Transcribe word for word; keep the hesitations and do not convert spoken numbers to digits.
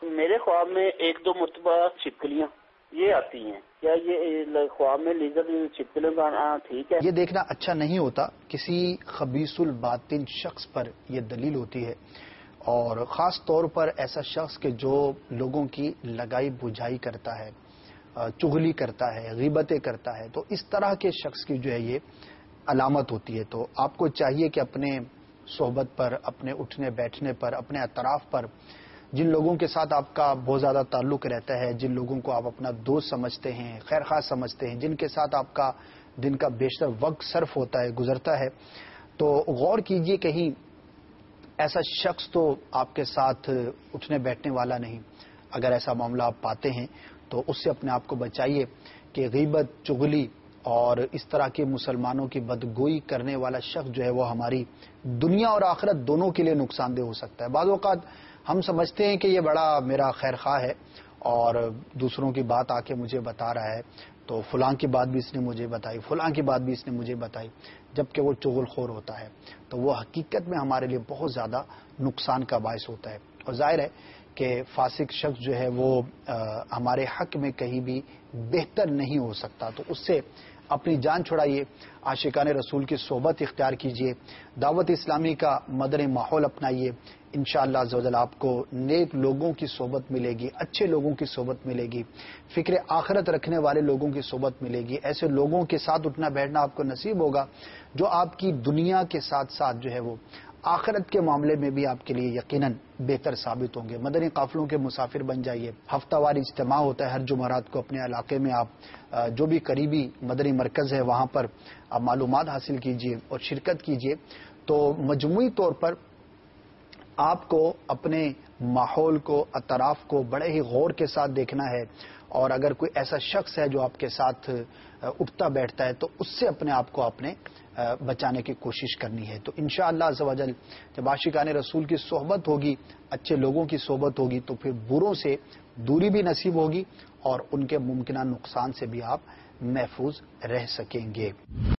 میرے خواب میں ایک دو مرتبہ چھپکلیاں یہ آتی ہیں، کیا یہ خواب میں لیزر چھپکلیوں کا آنا ٹھیک ہے؟ یہ دیکھنا اچھا نہیں ہوتا، کسی خبیث الباطن شخص پر یہ دلیل ہوتی ہے، اور خاص طور پر ایسا شخص کہ جو لوگوں کی لگائی بجھائی کرتا ہے، چغلی کرتا ہے، غیبتیں کرتا ہے، تو اس طرح کے شخص کی جو ہے یہ علامت ہوتی ہے۔ تو آپ کو چاہیے کہ اپنے صحبت پر، اپنے اٹھنے بیٹھنے پر، اپنے اطراف پر جن لوگوں کے ساتھ آپ کا بہت زیادہ تعلق رہتا ہے، جن لوگوں کو آپ اپنا دوست سمجھتے ہیں، خیر خواہ سمجھتے ہیں، جن کے ساتھ آپ کا دن کا بیشتر وقت صرف ہوتا ہے، گزرتا ہے، تو غور کیجئے کہیں ایسا شخص تو آپ کے ساتھ اٹھنے بیٹھنے والا نہیں۔ اگر ایسا معاملہ آپ پاتے ہیں تو اس سے اپنے آپ کو بچائیے کہ غیبت، چغلی اور اس طرح کے مسلمانوں کی بدگوئی کرنے والا شخص جو ہے وہ ہماری دنیا اور آخرت دونوں کے لیے نقصان دہ ہو سکتا ہے۔ بعض اوقات ہم سمجھتے ہیں کہ یہ بڑا میرا خیر خواہ ہے اور دوسروں کی بات آ کے مجھے بتا رہا ہے، تو فلاں کی بات بھی اس نے مجھے بتائی، فلاں کی بات بھی اس نے مجھے بتائی، جبکہ وہ چغل خور ہوتا ہے، تو وہ حقیقت میں ہمارے لیے بہت زیادہ نقصان کا باعث ہوتا ہے۔ اور ظاہر ہے کہ فاسق شخص جو ہے وہ ہمارے حق میں کہیں بھی بہتر نہیں ہو سکتا، تو اس سے اپنی جان چھڑائیے، عاشقان رسول کی صحبت اختیار کیجیے، دعوت اسلامی کا مدنی ماحول اپنائیے، انشاءاللہ عز و جل آپ کو نیک لوگوں کی صحبت ملے گی، اچھے لوگوں کی صحبت ملے گی، فکر آخرت رکھنے والے لوگوں کی صحبت ملے گی، ایسے لوگوں کے ساتھ اٹھنا بیٹھنا آپ کو نصیب ہوگا جو آپ کی دنیا کے ساتھ ساتھ جو ہے وہ آخرت کے معاملے میں بھی آپ کے لیے یقیناً بہتر ثابت ہوں گے۔ مدنی قافلوں کے مسافر بن جائیے، ہفتہ وار اجتماع ہوتا ہے ہر جمعرات کو، اپنے علاقے میں آپ جو بھی قریبی مدنی مرکز ہے وہاں پر آپ معلومات حاصل کیجیے اور شرکت کیجیے، تو مجموعی طور پر آپ کو اپنے ماحول کو، اطراف کو بڑے ہی غور کے ساتھ دیکھنا ہے، اور اگر کوئی ایسا شخص ہے جو آپ کے ساتھ اٹھتا بیٹھتا ہے تو اس سے اپنے آپ کو اپنے بچانے کی کوشش کرنی ہے۔ تو انشاءاللہ عز و جل جب عاشقان رسول کی صحبت ہوگی، اچھے لوگوں کی صحبت ہوگی، تو پھر بروں سے دوری بھی نصیب ہوگی اور ان کے ممکنہ نقصان سے بھی آپ محفوظ رہ سکیں گے۔